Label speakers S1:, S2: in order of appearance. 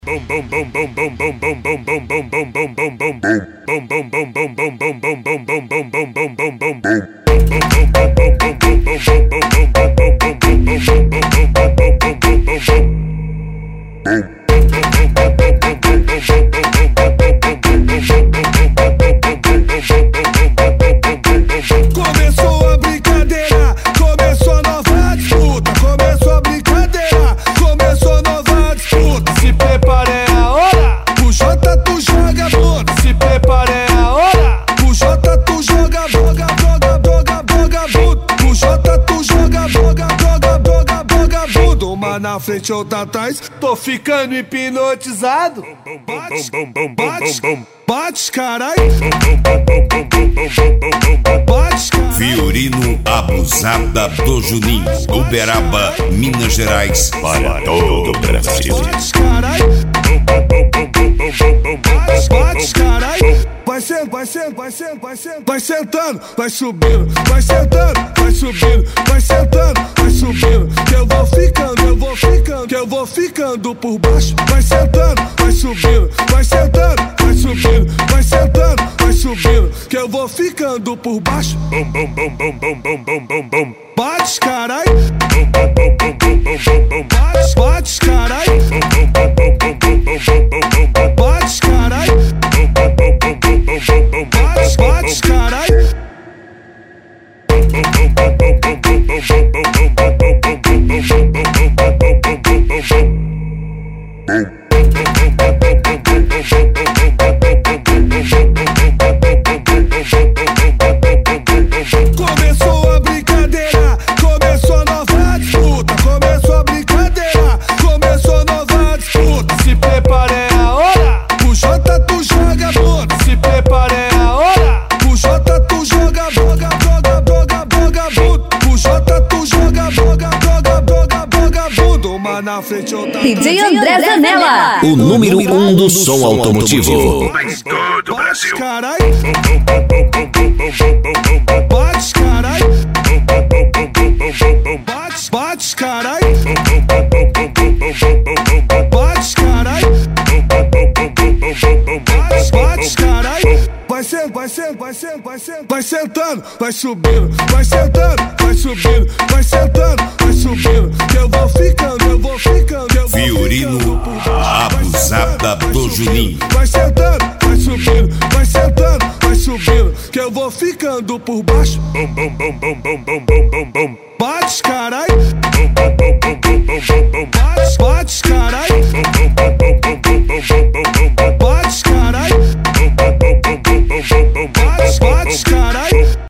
S1: Começou a brincadeira, começou a nova disputa. Começou a brincadeira, começou a nova disputa. Se prepara, é a hora, o Jota tu joga bunda. Se prepara, é a hora, o Jota tu joga boga, boga, boga, boga, bunda. O Jota tu joga boga, boga, boga, boga, bunda. Uma na frente, outra atrás, tô ficando hipnotizado. Bate, bate, bate, carai. Bate, carai.
S2: Fiorino Abusada do Juninho, Uberaba, Minas Gerais, para todo o Brasil.
S1: Bate, carai. Bate, carai. Vai sentando, vai sentando, vai sentando, vai sentando, vai sentando, vai subindo, vai sentando, vai subindo, vai sentando, vai subindo. Que eu vou ficando, eu vou ficando, que eu vou ficando por baixo. Vai sentando, vai subindo, vai sentando, vai subindo, vai sentando, vai subindo. Que eu vou ficando por baixo. Bate, carai. Bate, bate, carai. Bate, carai. Bate, bate, carai. Começou a brincadeira, começou a nova disputa. Começou a brincadeira, começou a nova disputa. Se prepara, é a hora, o Jota tu joga bunda. Se prepara, é a hora, o Jota tu joga boga, boga, boga, boga, bunda. O Jota tu joga boga, boga, boga, boga, bunda. Uma na frente, outra
S3: DJ André Zanella,
S2: O número 1 do som automotivo.
S4: Mas todo o Brasil.
S1: carai. Bate, carai. Bate, bate, carai. Bate, carai. Bate, bate, carai. Vai sentando, vai sentando, vai sentando, vai sentando, vai sentando, vai subindo, vai sentando, vai subindo, vai sentando, vai subindo. Que eu vou ficando, eu vou ficando, eu vou
S2: Fiorino
S1: ficando por baixo.
S2: Abusada do Juninho.
S1: Vai sentando, vai subindo, vai sentando, vai subindo. Que eu vou ficando por baixo.